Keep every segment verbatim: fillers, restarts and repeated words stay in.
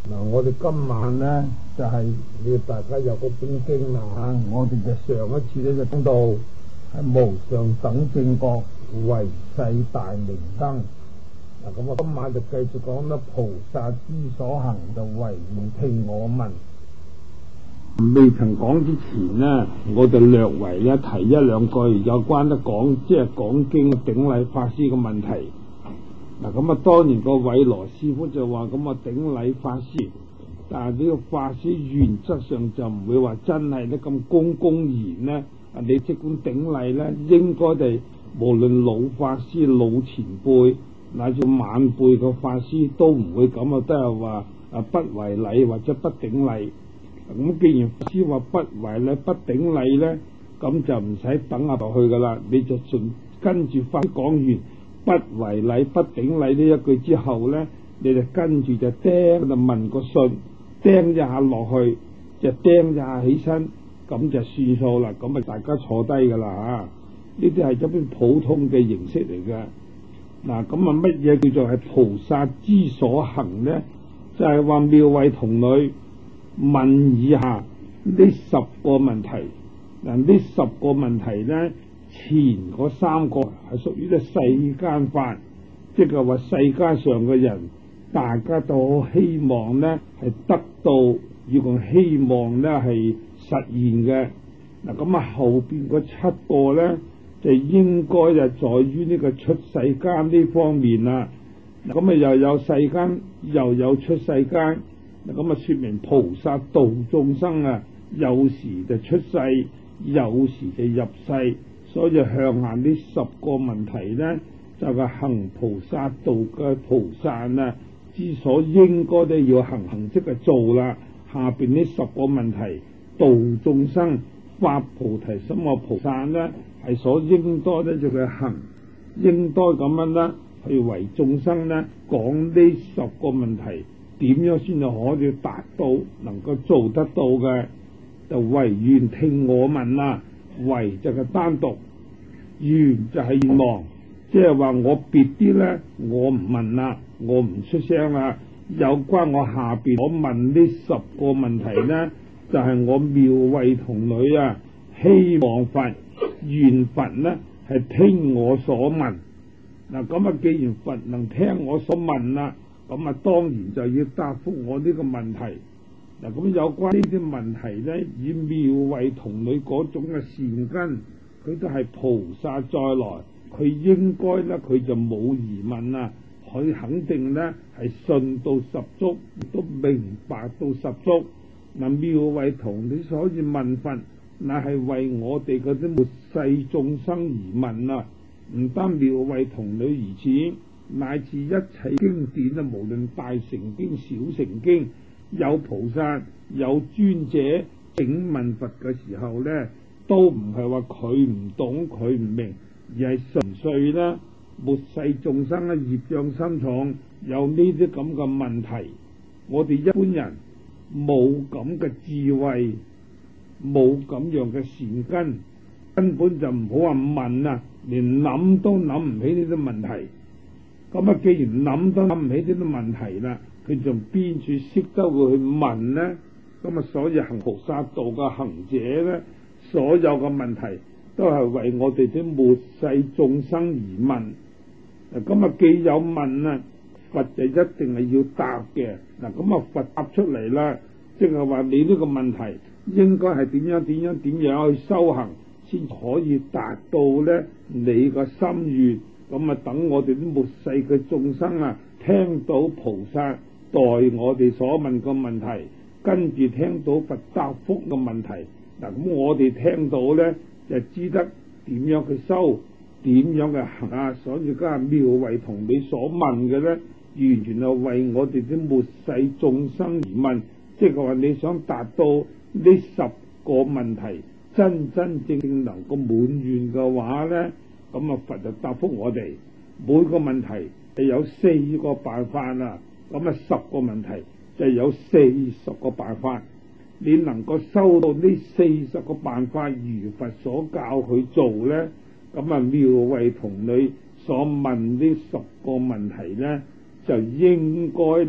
嗱，我哋今晚咧就係、是、要大家有嗰本經啦嚇、啊，我哋就上一次咧就講到係無上等正覺為世大明燈。嗱，咁我今晚就繼續講啦，菩薩之所行就為願聽我聞。未曾講之前呢，我就略為咧提一兩句有關得講，即係講經頂禮法師嘅問題。嗱，咁啊，當然個偉羅師傅就話咁啊，頂禮法師，但係呢個法師原則上就唔會話真係咧咁公公然呢。啊，你即管頂禮咧，應該地無論老法師、老前輩乃至晚輩嘅法師都唔會咁啊，都係話啊不為禮或者不頂禮。咁既然法師話不為禮、不頂禮咧，咁就唔使等下落去噶啦，你就順跟住法師講完不為禮不頂禮呢一句之後咧，你就跟住就釘就問個信，釘一下落去就釘一下起身，咁就算數啦。咁咪大家坐低噶啦吓，呢啲係一般普通嘅形式嚟嘅。嗱，咁啊乜嘢叫做係菩薩之所行咧？就係話妙慧童女問以下呢十個問題。嗱，呢十個問題咧，前嗰三個係屬於咧世間法，即係話世間上嘅人，大家都好希望咧係得到，要講希望咧係實現嘅。嗱，咁啊後邊嗰七個咧就應該就在於呢個出世間呢方面啦。嗱，咁啊又有世間又有出世間，嗱，咁啊說明菩薩度眾生啊，有時就出世，有時就入世。所以向下呢十個問題呢，就係、是、行菩薩道嘅菩薩啊，之所應該都要行行即係做啦。下邊呢十個問題，度眾生發菩提心嘅菩薩呢，係所應該咧就去行，應該咁樣呢去為眾生呢講呢十個問題，點樣先至可以達到，能夠做得到嘅，就唯願聽我聞啦。為就係單獨，願就係願望，即係話我別啲咧，我唔問啦，我唔出聲啦。有關我下邊我問呢十個問題咧，就係、是、我妙慧童女啊，希望佛願佛咧係聽我所問。嗱，咁啊，既然佛能聽我所問啦，咁啊，當然就要答覆我呢個問題。嗱，咁有關呢啲問題咧，以妙慧童女嗰種嘅善根，佢都係菩薩再來，佢應該咧佢就冇疑問啦，佢肯定咧係信到十足，都明白到十足。嗱，妙慧童女所以問佛，乃係為我哋嗰啲末世眾生而問啊！唔單妙慧童女如此，乃至一切經典啊，無論大乘經、小乘經。有菩薩有尊者請問佛嘅時候呢，都唔係話佢唔懂佢唔明，而係純粹啦末世眾生嘅業障深重，有呢啲咁嘅問題，我哋一般人冇咁嘅智慧，冇咁樣嘅善根，根本就唔好話問啊，連諗都諗唔起呢啲問題。咁啊，既然諗都諗唔起呢啲問題啦，佢仲邊處識得會去問呢？咁啊，所以行菩薩道嘅行者呢，所有嘅問題都係為我哋啲末世眾生而問。嗱，咁啊，既有問啊，佛就一定係要答嘅。嗱，咁啊，佛答出嚟啦，即係話你呢個問題應該係點樣點樣點樣去修行，先可以達到呢你個心願。咁啊，等我哋啲末世嘅眾生啊，聽到菩薩代我哋所問個問題，跟住聽到佛答覆嘅問題，嗱，咁我哋聽到咧就知得點樣去修，點樣嘅行啊。所以家妙慧童女所問嘅咧，完全係為我哋啲末世眾生而問，即係話你想達到呢十個問題，真真正正能夠滿願嘅話咧。咁啊，佛就答覆我哋每個問題係有四個辦法啦。咁啊，十個問題就有四十個辦法。你能夠收到呢四十個辦法，如佛所教佢做咧，咁啊，妙慧童女所問呢十個問題咧，就應該咧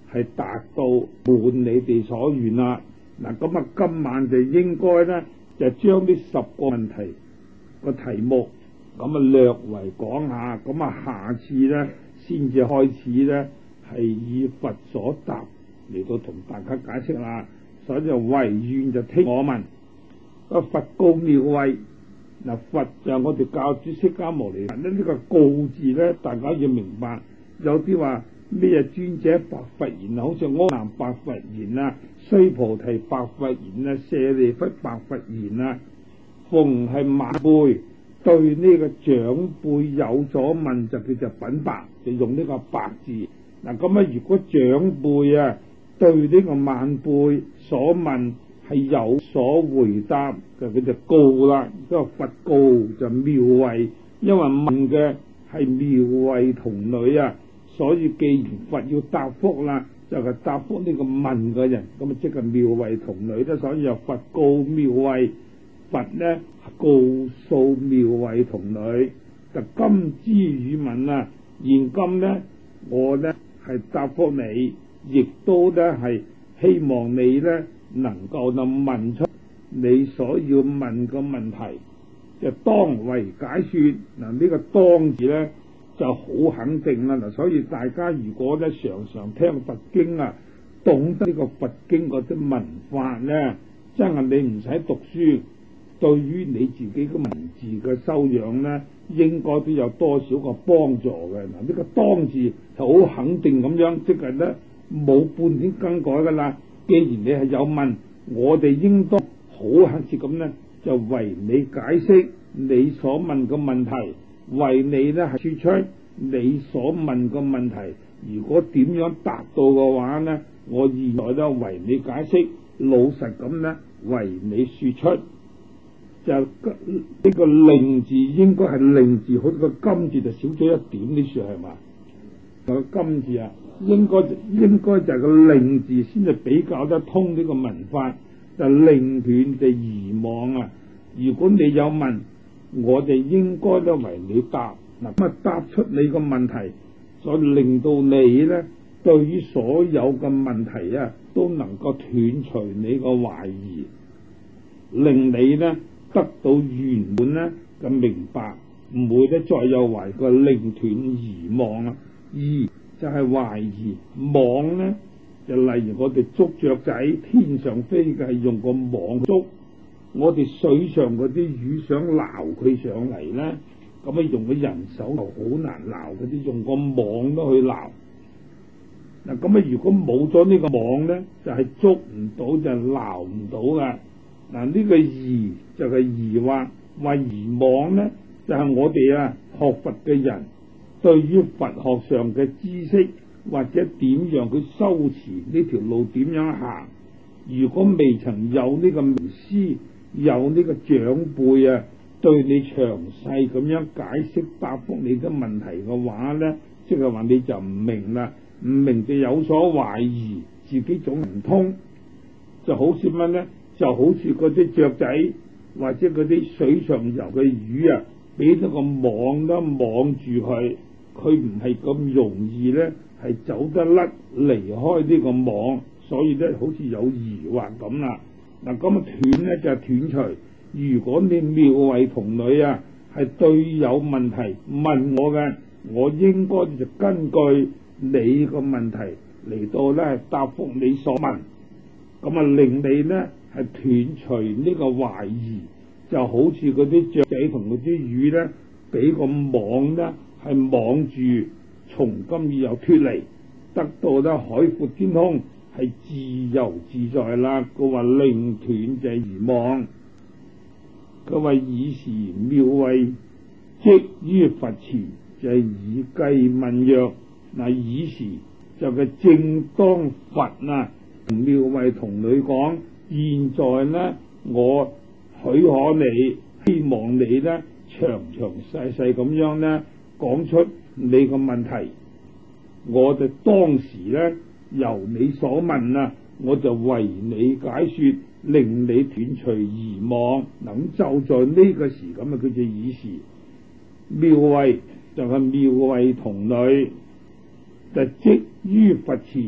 係達到滿你哋所願啦。嗱，咁啊今晚就應該咧就將呢十個問題個題目咁啊略為講下，咁啊下次咧先至開始咧係以佛所答嚟到同大家解釋啦。所以就唯願就聽我問。個佛告妙慧，嗱，佛就係我哋教主釋迦牟尼佛咧，呢個告字咧大家要明白。有啲話咩尊者白佛言啊，好似阿難白佛言啊，須菩提白佛言啊，舍利弗白佛言啊。逢係晚輩對呢個長輩有所問，就叫做稟白，就用呢個白字。嗱，咁啊，如果長輩啊對呢個晚輩所問係有所回答，就佢就告啦。即係佛告就妙慧，因為問嘅係妙慧童女啊，所以既然佛要答覆啦，就係、是、答覆呢個問嘅人，咁啊即係妙慧童女啦。所以又佛告妙慧，佛呢告訴妙慧童女，就今之語問啊，現今呢我呢係答覆你，亦都呢係希望你呢能夠能問出你所要問嘅問題，就當為解說。嗱，呢個當字呢就好肯定啦。嗱，所以大家如果呢常常聽佛經啊，懂得呢個佛經嗰啲文法呢，真係你唔使讀書，對於你自己嘅文字嘅修養呢，應該都有多少個幫助嘅。嗱，呢個當字就好肯定咁樣，即係呢冇半點更改噶啦。既然你係有問，我哋應當好客氣咁呢，就為你解釋你所問嘅問題，為你呢係說出你所問嘅問題。如果點樣達到嘅話呢，我現在都為你解釋，老實咁呢為你說出。就呢、這個令字應該係令字，好似個金字就少咗一點，呢處係嘛？個金字啊，應該應該就係個令字先至比較得通呢個文法，就令斷就疑妄啊。如果你有問，我哋應該都為你答。嗱，咁啊答出你個問題，所以令到你呢對於所有嘅問題啊都能夠斷除你個懷疑，令你呢得到圓滿呢嘅明白，唔會咧再有懷個令斷疑妄啊。疑就係懷疑，妄呢就例如我哋捉雀仔，天上飛嘅係用個網捉，我哋水上嗰啲魚想撈佢上嚟呢，咁啊用個人手就好難撈嗰啲，用個網都去撈。嗱，咁啊如果冇咗呢個網呢，就係、是、捉唔到，就撈唔到噶。嗱，呢個疑就係疑惑，話疑妄呢就係、是、我哋啊學佛嘅人對於佛學上嘅知識或者點樣去修持呢條路點樣行，如果未曾有呢個名師有呢個長輩啊對你詳細咁樣解釋答覆你嘅問題嘅話呢，即係話你就唔明啦，唔明就有所懷疑，自己總唔通，就好似乜呢？就好似嗰啲雀仔或者嗰啲水上游嘅魚啊，俾咗個網都網住佢，佢唔係咁容易咧，係走得甩離開呢個網，所以咧好似有疑惑咁啦。嗱，咁啊斷咧就係斷除。如果你妙慧童女啊係對有問題問我嘅，我應該就根據你個問題嚟到咧答覆你所問，咁啊令你咧係斷除呢個懷疑，就好似嗰啲雀仔同嗰啲魚咧，俾個網咧係網住，從今以後脫離，得到咧海闊天空，係自由自在啦。佢話令斷就係疑妄，佢話以時妙慧即於佛前，就係、是、以偈問曰。嗱，以時就係正當佛啊同妙慧童女講，現在呢我許可你，希望你呢詳詳細細咁樣呢講出你個問題，我就當時呢由你所問啊，我就為你解說，令你斷除疑妄。嗱，就在呢個時咁啊，佢就以時妙慧就係妙慧童女，就即於佛前，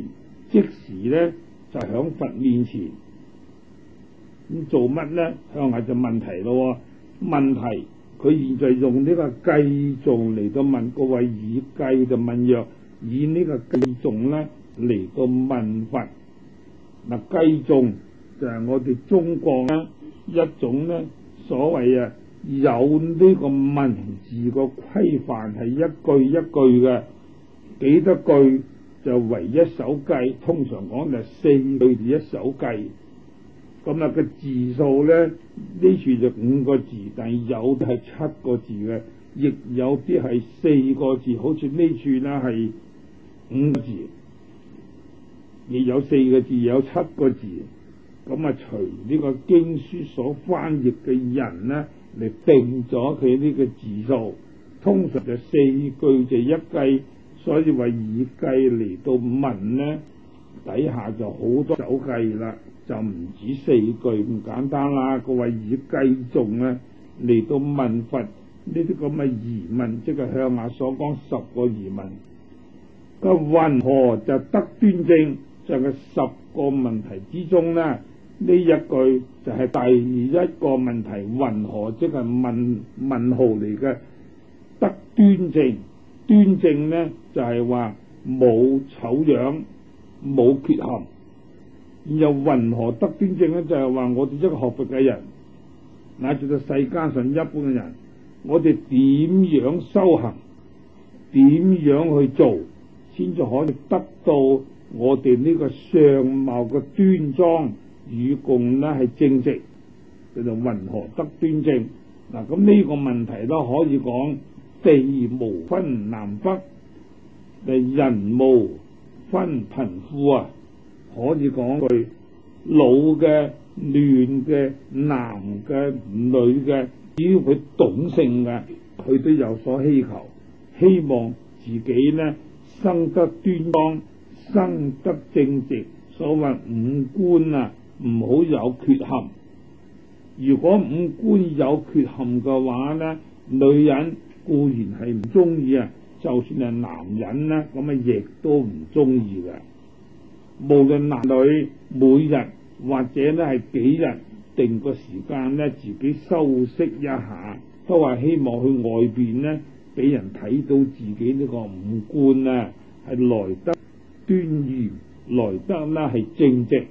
即時咧就響佛面前咁做乜咧？向下就問題咯。問題佢現在用呢個計頌嚟到問各位，以計就問曰，以呢個計頌咧嚟到問佛。嗱，計頌就係我哋中國咧一種咧所謂啊有呢個文字個規範，係一句一句嘅，幾多句就為一首計，通常講就係四句字一首計。咁啊個字數咧呢處就五個字，但係有啲係七個字嘅，亦有啲係四個字，好似呢處啦係五個字，亦有四個字，有七個字。咁啊隨呢個經書所翻譯嘅人呢嚟定咗佢呢個字數，通常就四句就一計，所以話以計嚟到問呢，底下就好多首計啦，就唔止四句咁簡單啦。各位以計頌咧嚟到問佛呢啲咁嘅疑問，即係向下所講十個疑問。個云何就得端正，就係十個問題之中呢，呢一句就係第一個問題。云何即係問問號嚟嘅，得端正。端正呢就係話冇醜樣，冇缺陷。然後云何得端正呢？就係話我哋一個學佛嘅人，乃至到世間上一般嘅人，我哋點樣修行，點樣去做，先至可以得到我哋呢個相貌嘅端莊與共呢係正直，叫做云何得端正。嗱，咁呢個問題都可以講地無分南北，誒人無分貧富啊，可以講句老嘅、嫩嘅、男嘅、女嘅，只要佢懂性嘅，佢都有所希求，希望自己呢生得端莊，生得正直。所謂五官啊，唔好有缺陷。如果五官有缺陷嘅話呢，女人固然係唔中意啊，就算係男人呢，咁啊亦都唔中意嘅。無論男女，每日或者呢係幾日定個時間呢，自己修飾一下，都係希望去外邊呢俾人睇到自己呢個五官啊係來得端嚴，來得呢係正直。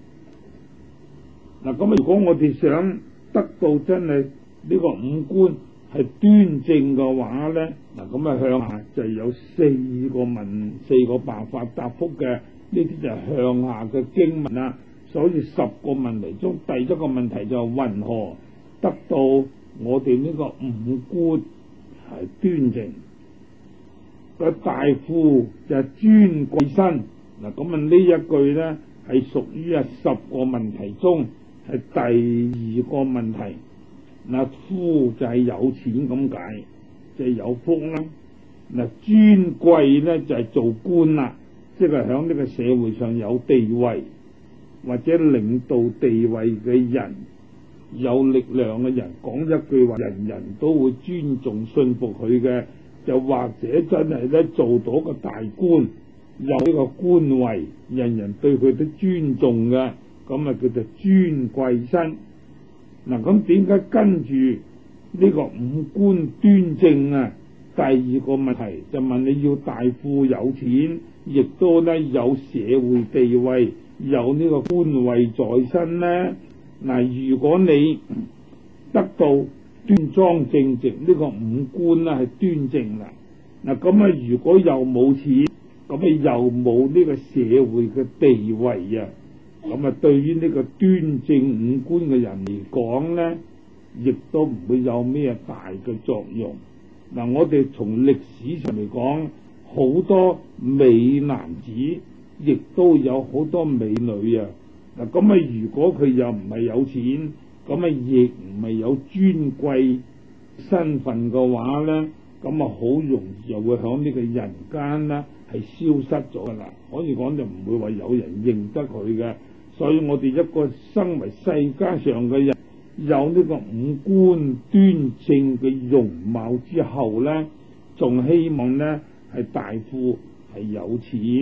嗱，咁如果我哋想得到真係呢個五官係端正嘅話呢，嗱咁啊向下就有四個問，四個辦法答覆嘅，呢啲就係向下嘅經文啦。所以十個問題中，第一個問題就係云何得到我哋呢個五官係端正？個大富就係尊貴身。嗱，咁啊呢一句呢係屬於啊十個問題中係第二個問題。嗱，富就係有錢咁解，就係有福啦。嗱，尊貴呢就係做官啦，即係響呢個社會上有地位或者領導地位嘅人，有力量嘅人，講一句話人人都會尊重信服佢嘅，就或者真係咧做到個大官，有呢個官位，人人對佢都尊重嘅，咁啊叫做尊貴身。嗱，咁點解跟住呢個五官端正啊？第二個問題就問你要大富有錢，亦都呢有社會地位，有呢個官位在身呢。嗱，如果你得到端莊正直，呢個五官呢係端正啦。嗱，咁啊如果又冇錢，咁啊又冇呢個社會嘅地位啊，咁啊對於呢個端正五官嘅人嚟講呢，亦都唔會有咩大嘅作用。嗱，我哋從歷史上嚟講，好多美男子，亦都有好多美女啊。嗱，咁啊如果佢又唔係有錢，咁啊亦唔係有尊貴身份嘅話呢，咁啊好容易就會響呢個人間呢係消失咗噶啦。可以講就唔會話有人認得佢嘅。所以我哋一個身為世間上嘅人，有呢個五官端正嘅容貌之後呢，仲希望呢係大富係有錢，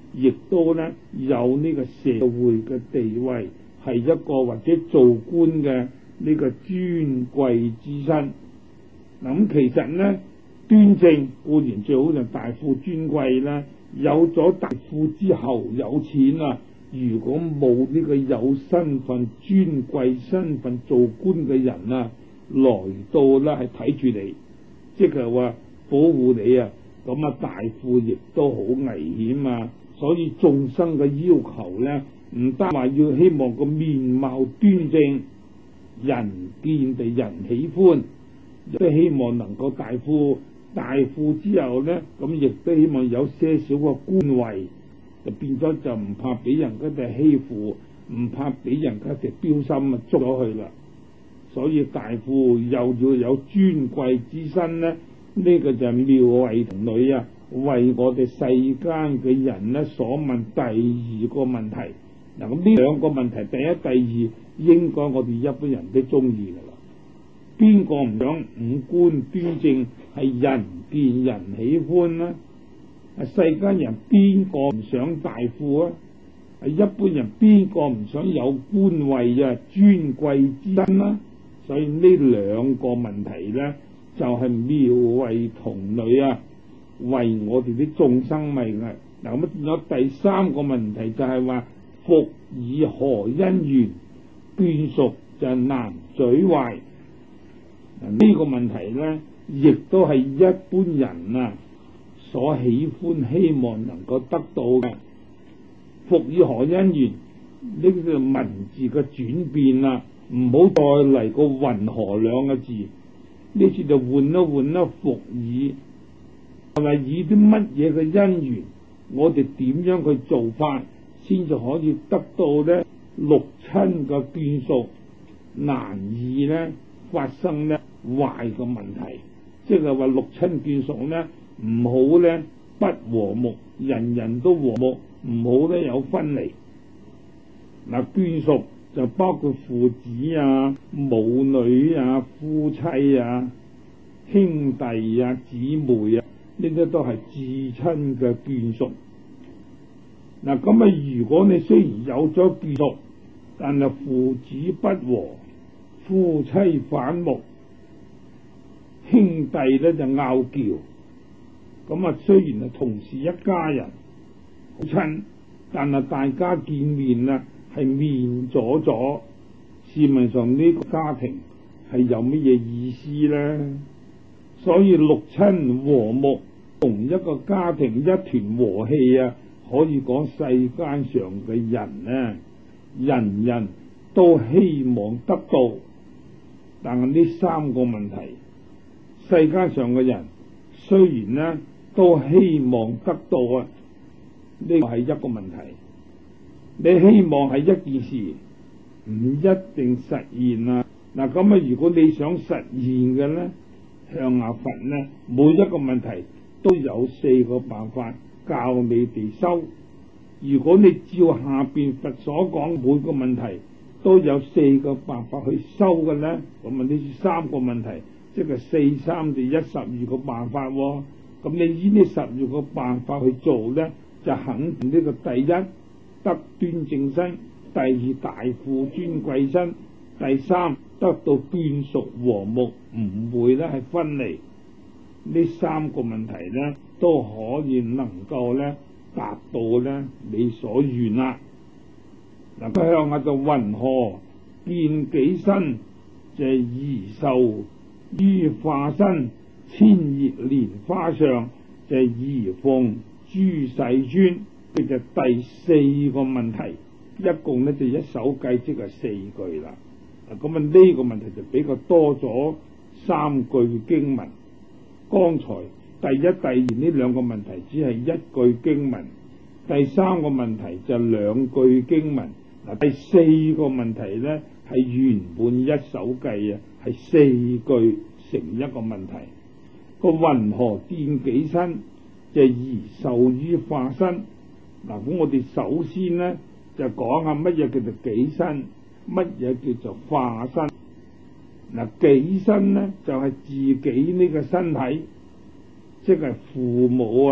亦都咧有呢個社會嘅地位，係一個或者做官嘅呢個尊貴之身。咁其實咧端正固然最好就大富尊貴啦，有咗大富之後有錢啦，如果冇呢個有身份尊貴身份做官嘅人啊，來到咧係睇住你，即係話保護你啊，咁啊大富亦都好危險啊。所以眾生嘅要求咧，唔單話要希望個面貌端正，人見地人喜歡，亦都希望能夠大富。大富之後咧，咁亦都希望有些少個官位，就變咗就唔怕俾人家哋欺負，唔怕俾人家哋標心啊捉咗去啦。所以大富又要有尊貴之身咧，呢、這個就係妙慧童女啊，為我哋世間嘅人咧所問第二個問題。嗱，咁呢兩個問題，第一、第二，應該我哋一般人都中意噶啦。邊個唔想五官端正，係人見人喜歡啦？係世間人邊個唔想大富啊？係一般人邊個唔想有官位啊、尊貴之身啦？所以呢兩個問題咧，就係、是、妙慧童女啊，為我哋啲眾生命啊。嗱，咁變咗第三個問題就係話，復以何因緣眷屬就難咀懷。呢個問題咧，亦都係一般人啊所喜歡、希望能夠得到嘅。復以何因緣呢個文字嘅轉變啦，唔好再嚟個云何兩個字，呢次就換一換啦。復以係咪以啲乜嘢嘅因緣，我哋點樣去做法，先至可以得到咧六親嘅眷屬難以咧發生咧壞嘅問題，即係話六親眷屬咧唔好咧不和睦，人人都和睦，唔好咧有分離。嗱，眷屬就包括父子啊、母女啊、夫妻啊、兄弟啊、姊妹啊，呢啲都係至親嘅眷屬。嗱，咁啊，如果你雖然有咗眷屬，但係父子不和，夫妻反目，兄弟咧就拗撬，咁啊雖然係同是一家人好親，但係大家見面啊係面阻阻，市民上呢個家庭係有乜嘢意思咧？所以六親和睦，同一個家庭一團和氣啊，可以講世間上嘅人呢，人人都希望得到。但係呢三個問題，世間上嘅人雖然呢都希望得到啊，呢個係一個問題。你希望係一件事，唔一定實現啊。嗱，咁啊，如果你想實現嘅呢，向下佛呢，每一個問題都有四個辦法教你哋修。如果你照下邊佛所講每個問題都有四個辦法去修嘅呢，咁啊呢三個問題即係四三至一十二個辦法喎、哦。咁你依呢十二個辦法去做呢，就肯定呢個第一得端正身，第二大富尊貴身，第三得到眷屬和睦，唔會咧係分離。呢三個問題呢，都可以能夠咧達到咧你所願啦。嗱，佢向下就云何見己身，就係宜受於化身，千葉蓮花上，就係宜奉諸世尊。呢就第四個問題，一共咧就一首計即係四句啦。咁啊呢個問題就比較多咗三句經文。剛才第一、第二呢兩個問題只係一句經文，第三個問題就兩句經文。嗱，第四個問題咧係原本一首計啊，係四句成一個問題。個云何見己身，就係宜受於化身。嗱，咁我哋首先咧就講下乜嘢叫做己身，乜嘢叫做化身。嗱，己身咧就係、是、自己呢個身體，即係父母啊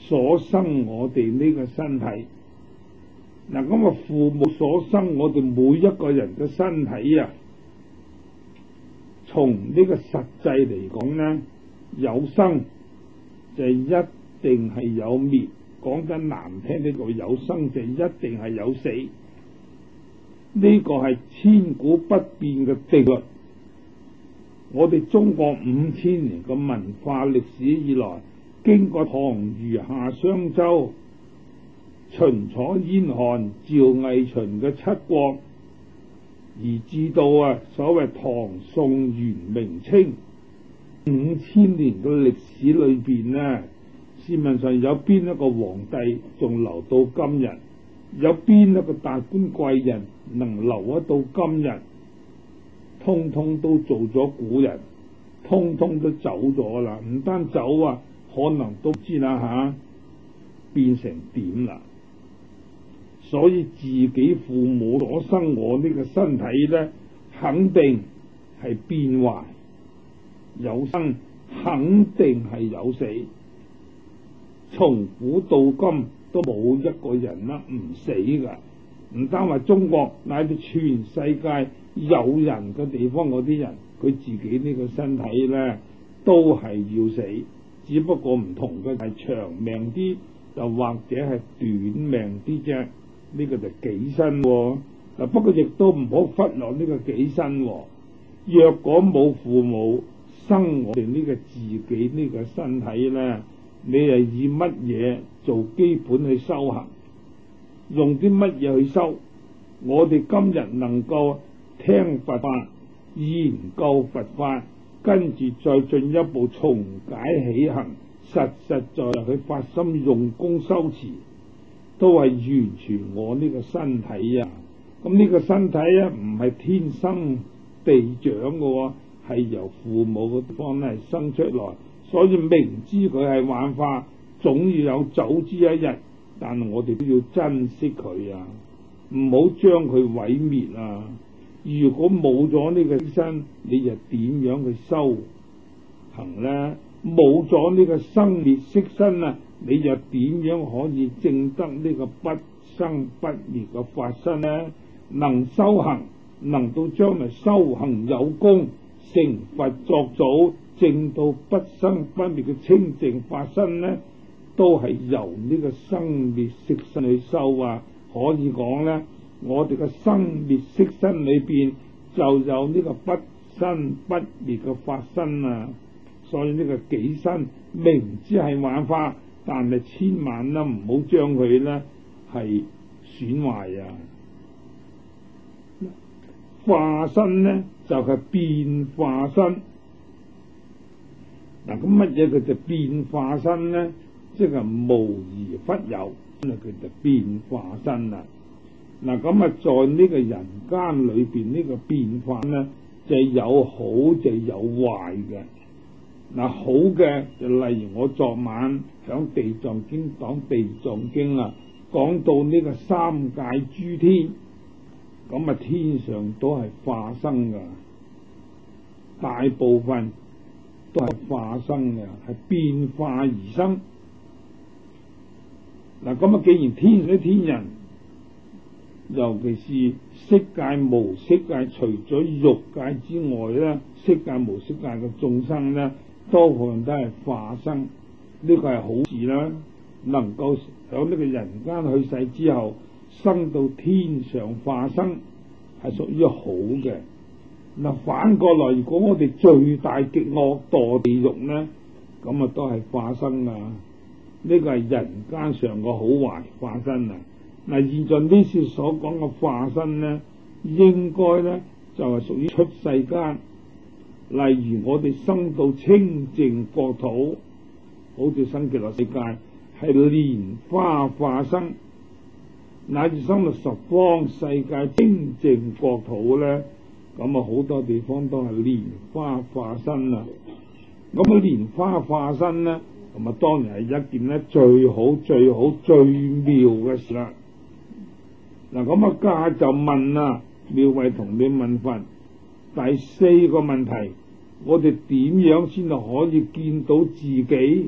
所生我哋呢個身體。嗱，咁啊，父母所生我哋每一個人嘅身體啊，從呢個實際嚟講呢，有生就一定係有滅。講得難聽呢個有生就一定係有死，呢個係千古不變嘅定律。我哋中國五千年嘅文化歷史以來，經過唐虞夏商周、秦楚燕韓趙魏秦嘅七國，而至到啊所謂唐宋元明清五千年嘅歷史裏邊呢，市面上有邊一個皇帝仲留到今日？有邊一個達官貴人能留得到今日？通通都做咗古人，通通都走咗啦。唔單走啊，可能都知啦吓、啊，變成點啦。所以自己父母所生我呢個身體呢，肯定係變壞。有生肯定係有死。從古到今都冇一個人啦唔死噶，唔單話中國，乃至全世界有人嘅地方嗰啲人，佢自己呢個身體呢都係要死，只不過唔同嘅係長命啲，就或者係短命啲啫。呢、這個就己身嗱，不過亦都唔好忽略呢個己身。若果冇父母生我哋呢個自己呢個身體呢，你係以乜嘢做基本去修行？用啲乜嘢去修？我哋今日能夠聽佛法、研究佛法，跟住再進一步從解起行，實實在在去發心用功修持，都係完全我呢個身體啊！咁呢個身體啊，唔係天生地長嘅，係由父母嘅地方咧生出來。所以明知佢係幻化，總要有走之一日，但係我哋都要珍惜佢啊，唔好將佢毀滅啊！如果冇咗呢個身，你又點樣去修行呢？冇咗呢個生滅色身啊，你又點樣可以證得呢個不生不滅嘅法身呢？能修行，能到將來修行有功，成佛作祖，證到不生不滅嘅清淨法身呢，都係由呢個生滅色身去修啊！可以講呢，我哋嘅生滅色身裏邊就有呢個不生不滅嘅法身啊！所以呢個己身明知係幻化，但係千萬啦唔好將佢呢係損壞啊！化身呢就係、是、變化身。嗱，咁乜嘢佢就變化身呢？即係無而忽有，咁啊佢就變化身啦。嗱，咁啊在呢個人間裏邊呢個變化呢，就有好就有壞嘅。嗱，好嘅就例如我昨晚響地藏經講地藏經啊，講到呢個三界諸天，咁啊天上都係化生噶，大部分都係化生嘅，係變化而生。嗱，咁啊既然天上啲天人，尤其是色界無色界，除咗欲界之外咧，色界無色界嘅眾生咧，多項都係化生，呢、這個係好事啦。能夠喺呢個人間去世之後，生到天上化生，係屬於好嘅。嗱，反過來，如果我哋罪大極惡墮地獄呢，咁啊都係化生啊。呢、這個係人間上個好壞化身啊。嗱，現在呢次所講嘅化身呢，應該呢就係、是、屬於出世間。例如我哋生到清淨國土，好似生極樂世界係蓮花化生，乃至生到十方世界清淨國土呢，咁啊好多地方都係蓮花化身啊。咁啊蓮花化身呢，咁啊當然係一件呢最好最好最妙嘅事啦。嗱，咁啊家就問啊，妙慧同你問佛。第四個問題，我哋點樣先至可以見到自己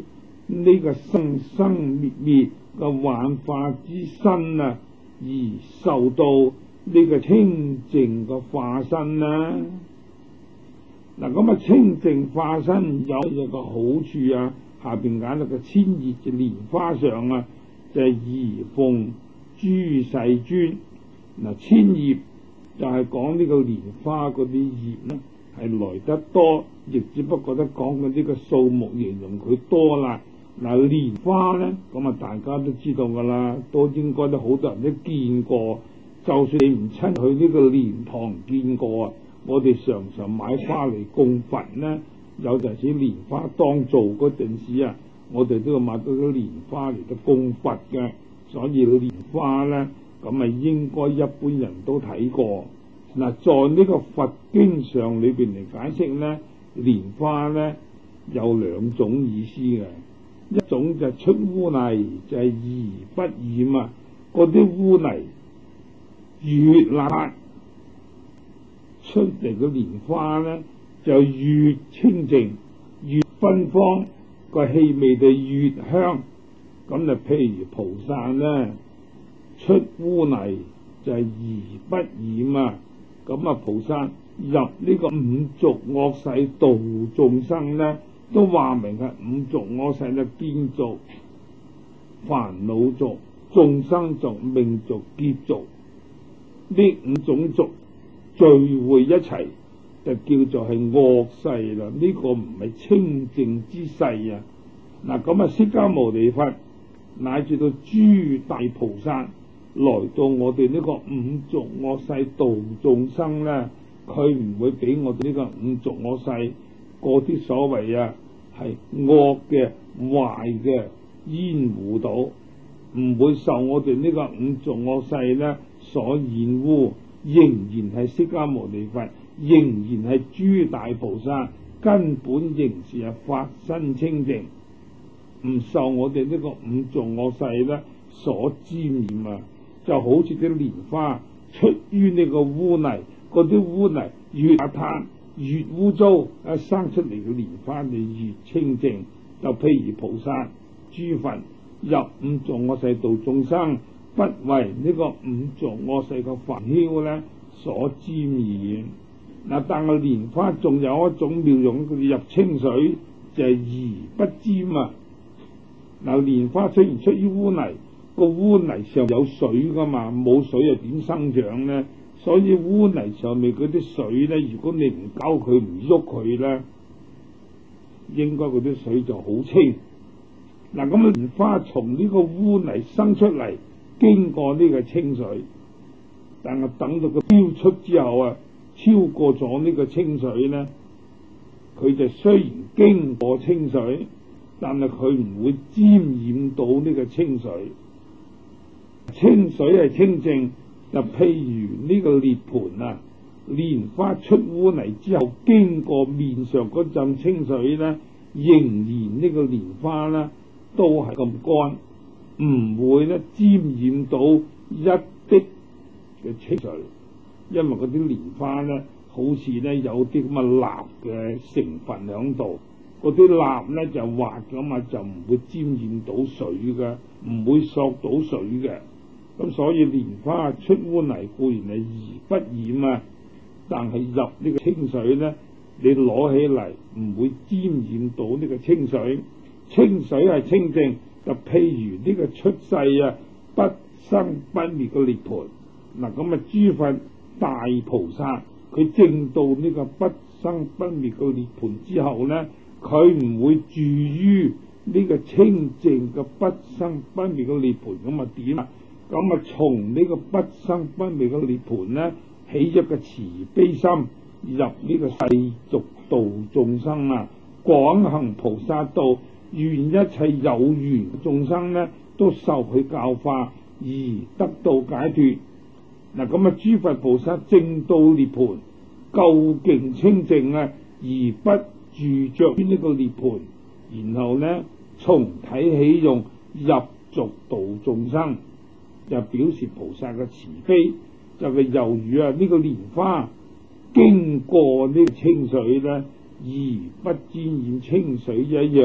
呢個生生滅滅嘅幻化之身啊，而受到呢個清淨嘅化身啦。嗱，咁啊清淨化身有一個好處啊，下邊揀到個千葉嘅蓮花上啊，就係儀奉諸世尊。嗱，千葉就係講呢個蓮花嗰啲葉呢係來得多，亦只不過得講嘅呢個數目形容佢多啦。嗱，蓮花呢，咁啊大家都知道噶啦，都應該都好多人都見過。就算你唔親去呢個蓮堂見過啊，我哋常常買花嚟供佛呢。有陣時蓮花當造嗰陣時啊，我哋都要買到啲蓮花嚟到供佛嘅。所以蓮花呢，咁啊應該一般人都睇過。嗱，在呢個佛經上裏邊嚟解釋呢，蓮花呢有兩種意思嘅。一種就出污泥，就係、是、而不染啊！嗰啲污泥越邋出嚟嘅蓮花呢，就越清淨，越芬芳，個氣味就越香。咁就譬如菩薩呢，出污泥就係、是、而不染啊！咁啊，菩薩入呢個五濁惡世度眾生呢，都話明係五濁惡世嘅見濁、煩惱濁、眾生濁、命濁、劫濁，呢五種濁聚會一齊，就叫做係惡世啦。呢、這個唔係清淨之世啊！嗱，咁啊，釋迦牟尼佛乃至到諸大菩薩來到我哋呢個五濁惡世度眾生咧，佢唔會俾我哋呢個五濁惡世嗰啲所謂啊係惡嘅壞嘅煙糊到，唔會受我哋呢個五濁惡世咧所染污，仍然係釋迦牟尼佛，仍然係諸大菩薩，根本仍是係法身清淨，唔受我哋呢個五濁惡世咧所沾染啊！就好似啲蓮花出於呢個污泥，嗰啲污泥越邋遢越污糟，啊生出嚟嘅蓮花就越清淨。就譬如菩薩諸佛入五濁惡世度眾生，不為呢個五濁惡世嘅煩囂咧所沾染。嗱，但係蓮花仲有一種妙用，佢入清水就係、是、而不沾啊！嗱，蓮花雖然出於污泥，個污泥上有水噶嘛，冇水又點生長呢？所以污泥上面嗰啲水呢，如果你唔搞佢唔喐佢呢，應該嗰啲水就好清。嗱，咁蓮花從呢個污泥生出嚟，經過呢個清水，但係等到佢飆出之後啊，超過咗呢個清水呢，佢就雖然經過清水，但係佢唔會沾染到呢個清水。清水係清淨，就譬如呢個涅盤啊，蓮花出污泥之後，經過面上嗰陣清水呢，仍然呢個蓮花呢都係咁乾，唔會呢沾染到一滴嘅清水，因為嗰啲蓮花呢好似呢有啲咁嘅蠟嘅成分喺度，嗰啲蠟呢就滑噶嘛，就唔會沾染到水嘅，唔會索到水嘅。咁所以蓮花出污泥固然係而不染啊，但係入呢個清水呢，你攞起嚟唔會沾染到呢個清水。清水係清淨，就譬如呢個出世啊不生不滅嘅涅盤。嗱，咁啊諸佛大菩薩佢證到呢個不生不滅嘅涅盤之後呢，佢唔會住於呢個清淨嘅不生不滅嘅涅盤，咁啊點啊？咁啊，從呢個不生不滅嘅涅盤呢，起一個慈悲心，入呢個世俗度眾生啊，廣行菩薩道，願一切有緣眾生呢，都受佢教化而得到解脫。嗱，咁啊，諸佛菩薩證到涅盤，究竟清淨啊，而不住着於呢個涅盤，然後呢，從體起用入俗度眾生。就表示菩薩嘅慈悲，就係猶如啊呢個蓮花經過呢個清水咧，而不沾染清水一樣，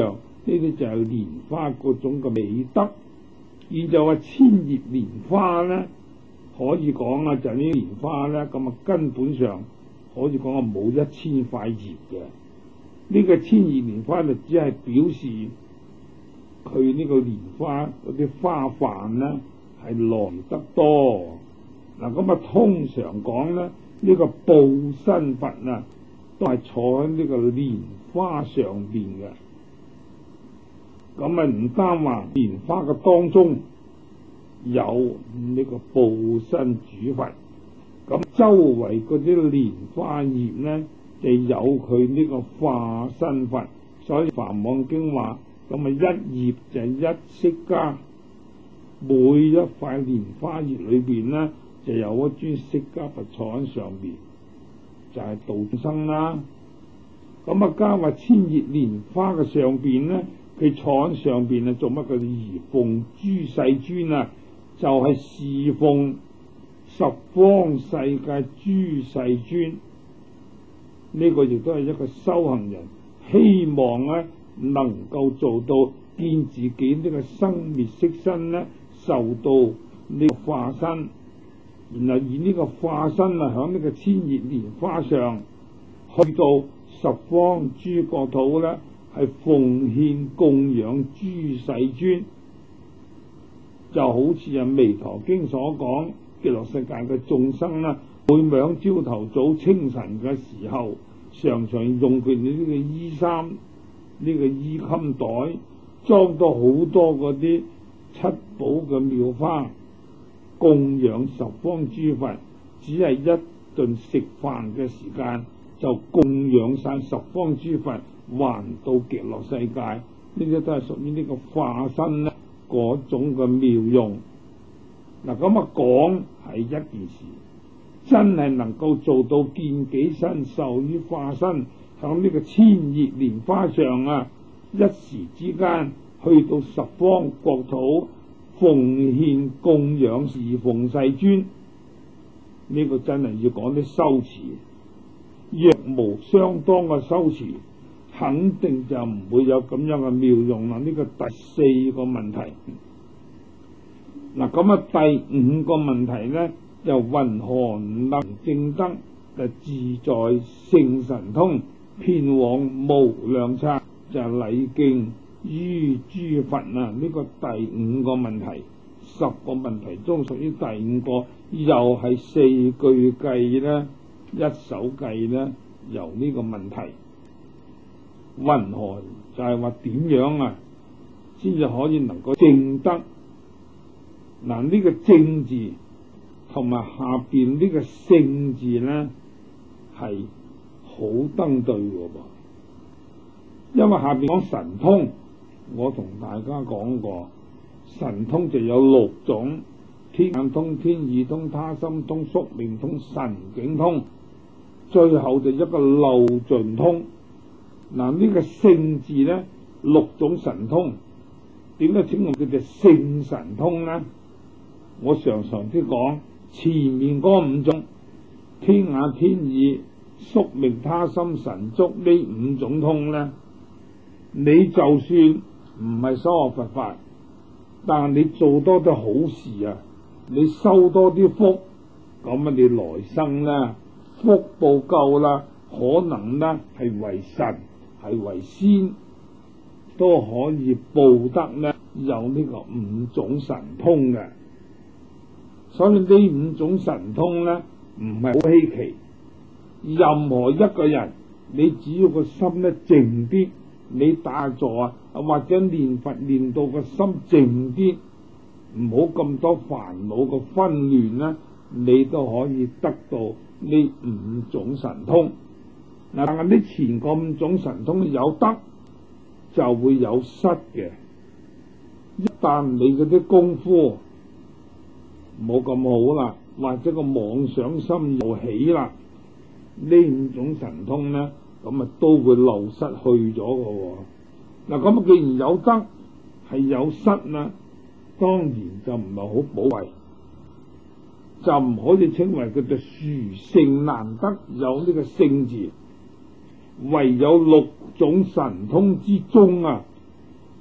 呢啲就係蓮花嗰種嘅美德。而就話千葉蓮花咧，可以講啊，就係呢啲蓮花咧，咁啊根本上可以講啊冇一千塊葉嘅。呢、這個千葉蓮花就只係表示佢呢個蓮花嗰啲花瓣咧係來得多。嗱咁啊，通常講咧，呢、這個報身佛啊，都係坐喺呢個蓮花上邊嘅。咁啊，唔單話蓮花嘅當中有呢個報身主佛，咁周圍嗰啲蓮花葉咧就有佢呢個化身佛。所以《梵網經》話，咁啊一葉就係一釋迦，每一塊蓮花葉裏邊咧就有一尊釋迦佛坐喺上邊，就係度眾生啦。咁啊加話千葉蓮花嘅上邊咧，佢坐喺上邊啊，做乜嘅？儀奉諸世尊啊，就係、是、侍奉十方世界諸世尊。呢、這個亦都係一個修行人希望咧、啊，能夠做到見自己呢個生滅色身咧，受到呢個化身，然後以呢個化身啊，響呢個千葉蓮花上去到十方諸國土咧。係奉獻供養諸世尊，就好似《彌陀經》所講，極樂世界嘅眾生啦，每晚朝頭早清晨嘅時候，常常用佢哋呢個衣衫、呢、這個衣襟袋，裝到好多嗰啲七寶嘅妙花，供養十方諸佛。只係一頓食飯嘅時間，就供養晒十方諸佛。還到極樂世界，呢啲都係屬於呢個化身咧嗰種嘅妙用。嗱咁啊講係一件事，真係能夠做到見己身受於化身，響呢個千葉蓮花上啊，一時之間去到十方國土奉獻供養侍奉世尊，呢、這個真係要講啲修持，若無相當嘅修持，肯定就唔會有咁樣嘅妙用啦。呢、這個第四個問題。嗱咁啊，第五個問題咧，就云何能證得就自在聖神通，遍往無量剎，就禮敬於諸佛啊？呢、這個第五個問題，十個問題中屬於第五個，又係四句計咧，一首計咧，由呢個問題。云何就係話點樣啊，先至可以能夠證得？嗱，呢個證字同埋下邊呢個聖字咧係好登對嘅噃，因為下邊講神通，我同大家講過，神通就有六種：天眼通、天意通、他心通、宿命通、神境通，最後就一個漏盡通。嗱，呢個聖字咧，六種神通，點解稱我叫做聖神通咧？我常常啲講，前面嗰五種天眼、天意、宿命、他心、神足呢五種通咧，你就算唔係修學佛法，但係你做多啲好事啊，你收多啲福，咁啊你來生咧福報夠啦，可能咧係為神，係為仙，都可以報得咧有呢個五種神通嘅。所以呢五種神通咧唔係好稀奇，任何一個人，你只要個心咧靜啲，你打坐啊或者念佛念到個心靜啲，唔好咁多煩惱個紛亂啦，你都可以得到呢五種神通。嗱，但係呢前個五種神通有得就會有失嘅。一旦你嗰啲功夫冇咁好啦，或者個妄想心又起啦，呢五種神通咧，咁啊都會流失去咗嘅。嗱，咁既然有得係有失啦，當然就唔係好寶貴，就唔可以稱為佢嘅殊勝難得有呢個聖字。唯有六種神通之中啊，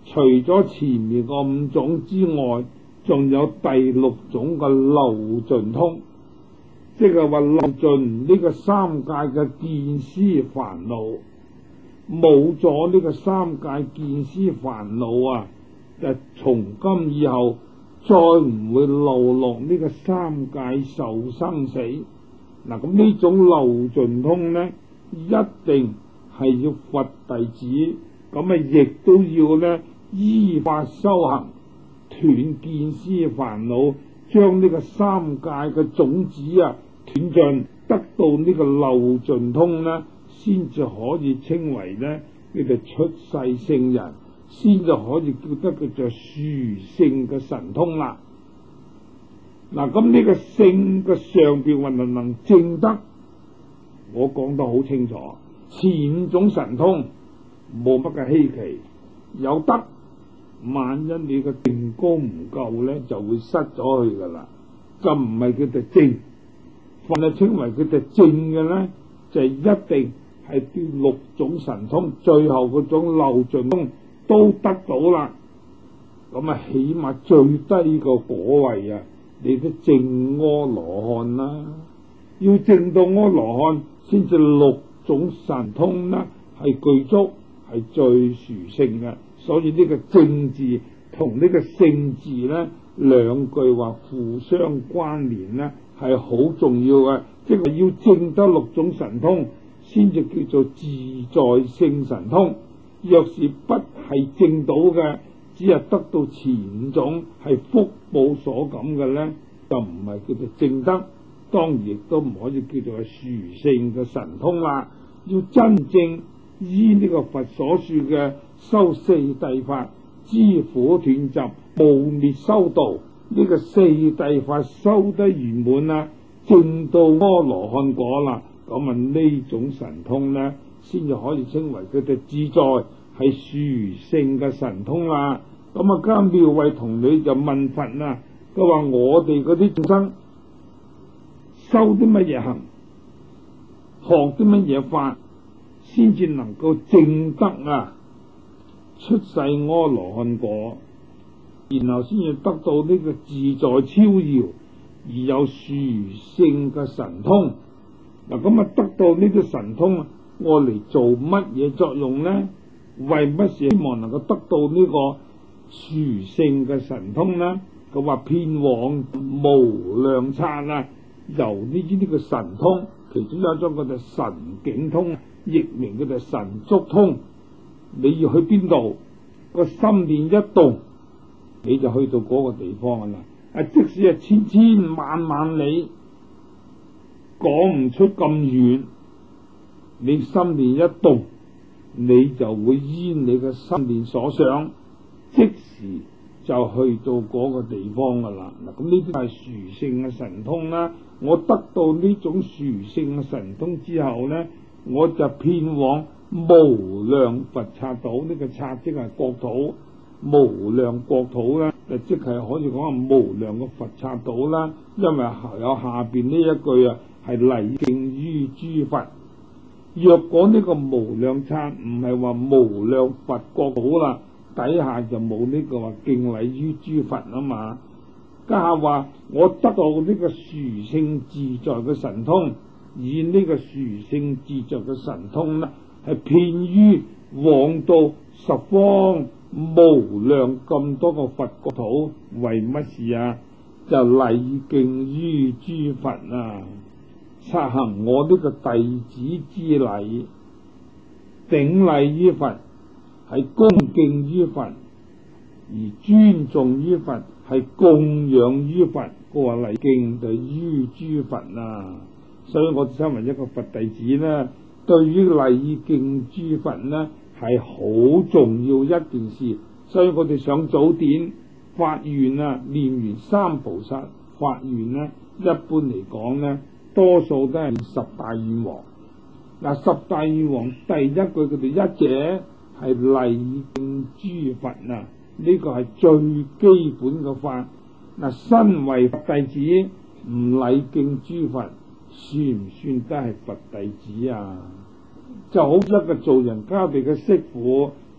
除咗前面個五種之外，仲有第六種嘅漏盡通，即係話漏盡呢個三界嘅見思煩惱，冇咗呢個三界見思煩惱啊，就從今以後再唔會流落呢個三界受生死。嗱，咁呢種漏盡通呢，一定係要佛弟子，咁啊亦都要呢依法修行，斷見思煩惱，將呢個三界嘅種子啊斷盡，得到呢個漏盡通呢，先至可以稱為呢呢個出世聖人，先至可以叫得佢做殊勝嘅神通啦。嗱，咁呢個聖嘅上邊還能能證得，我講得好清楚。前五種神通冇乜嘅稀奇，有得，萬一你嘅定功唔夠咧，就會失咗去噶啦，就唔係佢哋正。凡係稱為佢哋正嘅咧，就一定係啲六種神通，最後嗰種漏盡通都得到啦。咁啊，起碼最低個果位啊，你都證阿羅漢啦。要證到阿羅漢，先至六種神通呢係具足，係最殊勝嘅。所以呢個正字同呢個聖字呢兩句話互相關聯呢係好重要嘅，即係要證得六種神通，先至叫做自在聖神通。若是不係證到嘅，只係得到前五種係福報所感嘅呢，就唔係叫做證得，當然亦都唔可以叫做係殊勝嘅神通啦。要真正依呢個佛所說嘅修四諦法，知苦斷集，無滅修道，呢、這個四諦法修得圓滿啦，證到阿羅漢果啦，咁啊呢種神通呢，先至可以稱為佢哋自在係殊勝嘅神通啦。咁啊，家妙慧童女就問佛啦，佢話我哋嗰啲眾生修啲乜嘢行，學啲乜嘢法，先至能夠證得啊出世阿羅漢果，然後先至得到呢個自在超遙而有殊勝嘅神通。嗱，咁啊得到呢啲神通，愛嚟做乜嘢作用呢？為乜事希望能夠得到呢個殊勝嘅神通呢？佢話遍往無量剎啊，由呢啲呢個神通，其中有一種叫做神境通，亦名叫做神足通。你要去邊度，個心念一動，你就去到嗰個地方噶啦。啊，即使係千千萬萬里，講唔出咁遠，你心念一動，你就會依你嘅心念所想，即時就去到嗰個地方噶啦。嗱，咁呢啲係殊勝嘅神通啦。我得到呢種殊勝嘅神通之後呢，我就遍往無量佛剎土。呢個剎即係國土，無量國土咧，就即係可以講係無量嘅佛剎土啦。因為有下邊呢一句啊，係禮敬於諸佛。若果呢個無量剎唔係話無量佛國土啦，底下就冇呢個話敬禮於諸佛啊嘛。家下話我得到呢個殊勝自在嘅神通，以呢個殊勝自在嘅神通呢，係遍於往到十方無量咁多個佛國土，為乜事啊？就禮敬於諸佛啊，實行我呢個弟子之禮，頂禮於佛，係恭敬於佛，而尊重於佛，係供養於佛。個話禮敬就於諸佛啊，所以我身為一個佛弟子呢，對於禮敬諸佛呢係好重要一件事。所以我哋上早典發願啊，念完三菩薩發願呢，一般嚟講呢，多數都係十大願王。嗱，十大願王第一句佢哋一者係禮敬諸佛啊，呢個係最基本嘅法。嗱，身為佛弟子唔禮敬諸佛，算唔算都係佛弟子啊？就好一個做人家哋嘅媳婦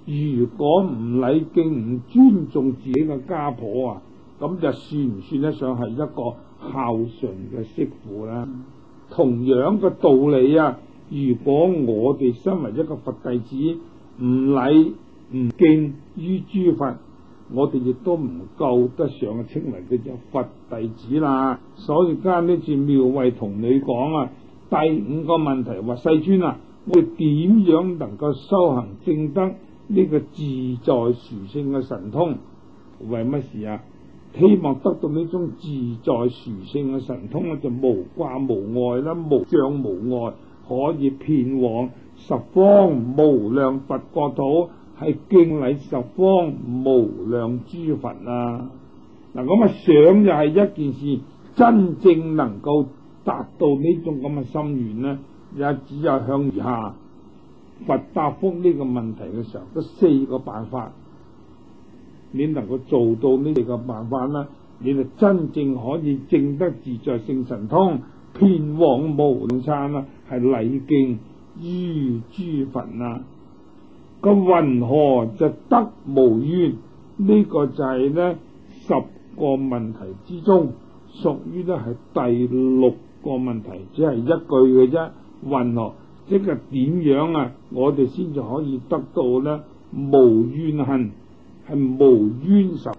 如果唔禮敬、唔尊重自己嘅家婆啊，咁就算唔算得上係一個孝順嘅媳婦呢？同樣嘅道理啊，如果我哋身為一個佛弟子，唔禮唔敬於諸佛，我哋亦都唔夠得上稱為佢做佛弟子啦。所以間呢次妙慧同你講啊，第五個問題話，世尊啊，我哋點樣能夠修行證得呢個自在殊勝嘅神通？為乜事啊？希望得到呢種自在殊勝嘅神通咧，就無掛無礙啦，無障無礙，可以遍往十方無量佛國土，係敬禮十方無量諸佛啊！嗱，咁啊想就係一件事，真正能夠達到呢種咁嘅心願呢，也只有向以下佛答覆呢個問題嘅時候，得四個辦法。你能夠做到呢四個辦法呢，你就真正可以證得自在聖神通，遍往無量剎啦，係禮敬於諸佛啊！咁云何就得無怨？呢、這個就係呢十個問題之中，屬於呢係第六個問題，只係一句嘅啫。云何即係點樣啊？我哋先至可以得到呢無怨恨，係無冤仇。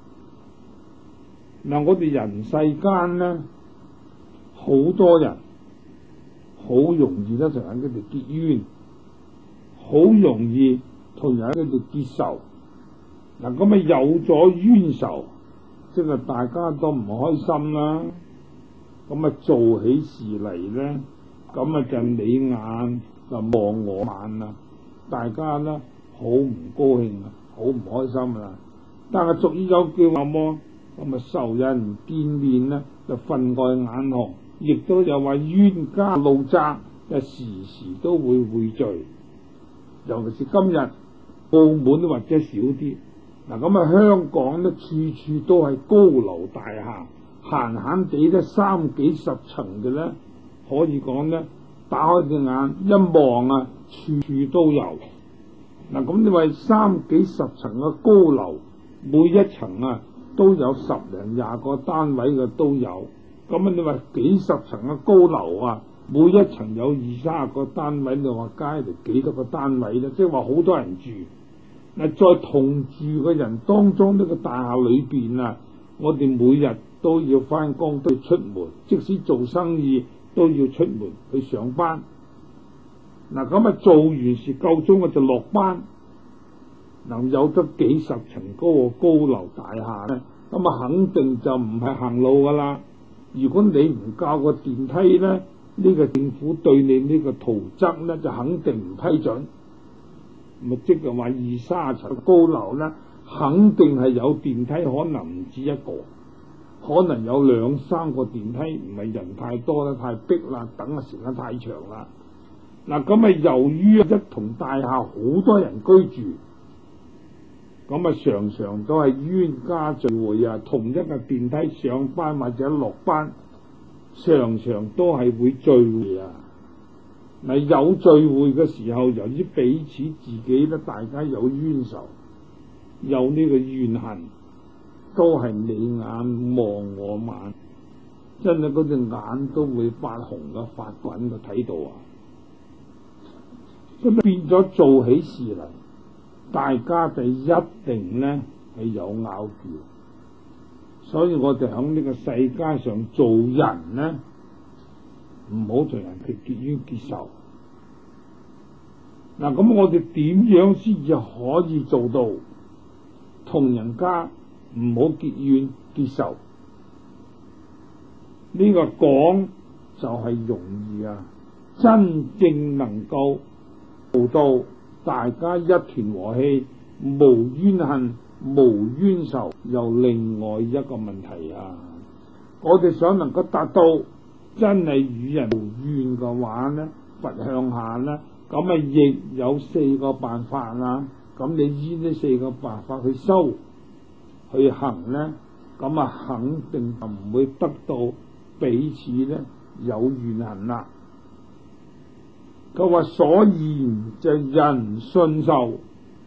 嗱，我哋人世間呢，好多人好容易咧同人哋結冤，好容易同人哋結仇。嗱，咁啊有咗冤仇，即係大家都唔開心啦。咁啊做起事嚟咧，咁啊就你眼就望我眼啦，大家咧好唔高興啊，好唔開心啦。但係俗語有句話麼？咁啊仇人唔見面咧，就分外眼紅。亦都有話冤家路窄，就時時都會匯聚。尤其是今日澳門或者少啲。嗱，咁啊香港咧，處處都係高樓大廈，閒閒地咧三幾十層嘅咧，可以講咧打開隻眼一望啊，處處都有。嗱，咁你話三幾十層嘅高樓，每一層啊都有十零廿個單位嘅都有。咁啊，你話幾十層嘅高樓啊，每一層有二三十個單位，你話加嚟幾多個單位咧？即係話好多人住。嗱，在同住嘅人當中，呢個大廈裏邊啊，我哋每日都要翻工，都要出門，即使做生意都要出門去上班。嗱，咁啊做完事夠鐘我就落班。嗱，有得幾十層高嘅高樓大廈咧，咁啊肯定就唔係行路噶啦。如果你唔教個電梯咧，呢、這個政府對你呢個圖則咧就肯定唔批准。咪即係話二三十層高樓咧，肯定係有電梯，可能唔止一個，可能有兩三個電梯，唔係人太多啦，太逼啦，等嘅時間太長啦。嗱，咁啊由於一棟大廈好多人居住，咁啊常常都係冤家聚會啊，同一個電梯上班或者落班，常常都係會聚會啊。嗱，有聚會嘅時候，由於彼此自己咧，大家有冤仇，有呢個怨恨，都係你眼望我眼，真係嗰隻眼都會發紅嘅、發滾嘅，睇到啊！咁變咗做起事嚟，大家就一定咧係有拗撬，所以我哋喺呢個世界上做人咧，唔好同人哋結冤結仇。嗱，咁我哋點樣先至可以做到同人家唔好結怨結仇？呢、這個講就係容易啊，真正能夠做到大家一團和氣，無冤恨、無冤仇，又另外一個問題啊！我哋想能夠達到真係與人無怨嘅話呢，佛向下呢，咁啊亦有四個辦法啦。咁你依呢四個辦法去修去行呢，咁啊肯定就唔會得到彼此呢有怨恨啦。佢話所言就人信受，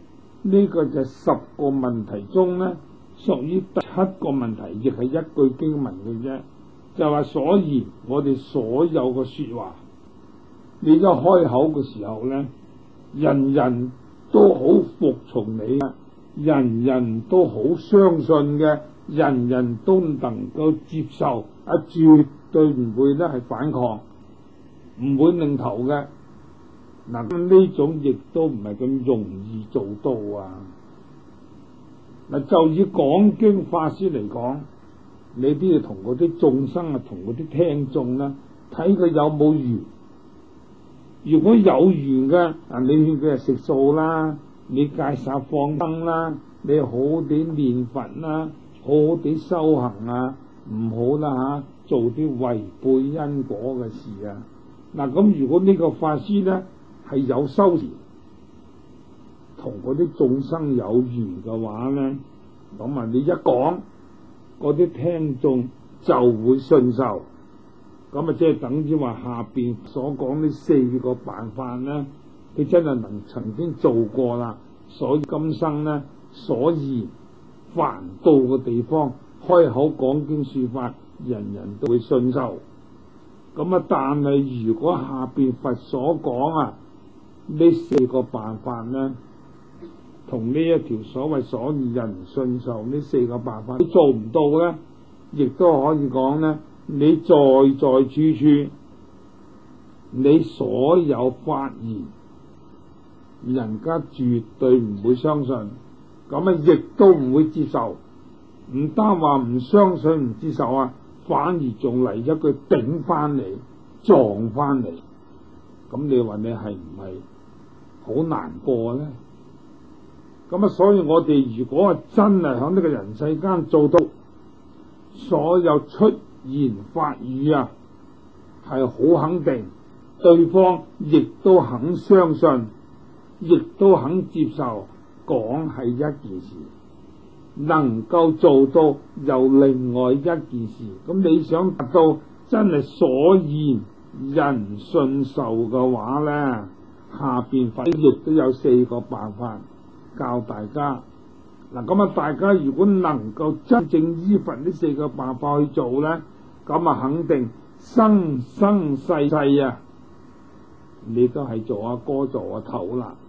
呢個就十個問題中呢，屬於第七個問題，亦係一句經文嘅啫。就話所以我哋所有嘅說話，你一開口嘅時候呢，人人都好服從你嘅，人人都好相信嘅，人人都能夠接受，啊，絕對唔會咧係反抗，唔會擰頭嘅。嗱，咁呢種亦都唔係咁容易做到啊！嗱，就以講經法師嚟講，你都要同嗰啲眾生啊，同嗰啲聽眾咧，睇佢有冇緣。如果有緣嘅，啊，你勸佢係食素啦，你戒殺放生啦，你好啲念佛啦，好啲修行啊，唔好啦吓，做啲違背因果嘅事啊！嗱，咁如果呢個法師咧係有修持，同嗰啲眾生有緣嘅話咧，咁啊你一講，嗰啲聽眾就會信受。咁啊，即係等於話下邊所講呢四個辦法咧，佢真係能曾經做過啦。所以今生咧，所以凡到嘅地方，開口講經說法，人人都會信受。咁啊，但係如果下邊佛所講啊，呢四個辦法咧，同呢一條所謂所以人信受呢四個辦法，你做唔到咧，亦都可以講咧。你在在處處，你所有發言，人家絕對唔會相信，咁啊亦都唔會接受。唔單話唔相信唔接受啊，反而仲嚟一句頂翻嚟，撞翻嚟。咁你話你係唔係好難過咧？咁啊，所以我哋如果係真係喺呢個人世間做到所有出言法語啊，係好肯定，對方亦都肯相信，亦都肯接受，講係一件事，能夠做到又另外一件事。咁你想達到真係所言人信受嘅話呢，下邊法亦都有四個辦法教大家。嗱，咁啊，大家如果能夠真正依循呢四個辦法去做呢，咁啊，肯定生生世世啊，你都係做阿哥做阿頭啦。